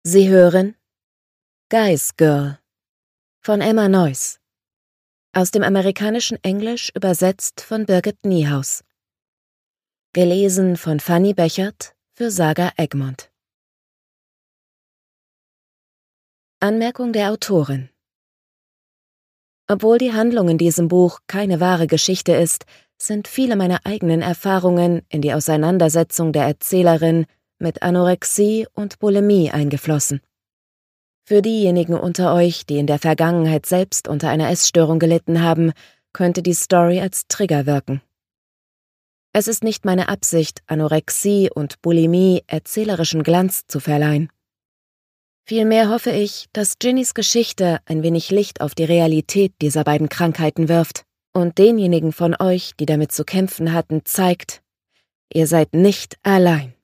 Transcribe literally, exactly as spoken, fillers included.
Sie hören Guy's Girl von Emma Noyes. Aus dem amerikanischen Englisch übersetzt von Birgit Niehaus. Gelesen von Fanny Bechert für Saga Egmont. Anmerkung der Autorin: Obwohl die Handlung in diesem Buch keine wahre Geschichte ist, sind viele meiner eigenen Erfahrungen in die Auseinandersetzung der Erzählerin mit Anorexie und Bulimie eingeflossen. Für diejenigen unter euch, die in der Vergangenheit selbst unter einer Essstörung gelitten haben, könnte die Story als Trigger wirken. Es ist nicht meine Absicht, Anorexie und Bulimie erzählerischen Glanz zu verleihen. Vielmehr hoffe ich, dass Ginnys Geschichte ein wenig Licht auf die Realität dieser beiden Krankheiten wirft und denjenigen von euch, die damit zu kämpfen hatten, zeigt: Ihr seid nicht allein.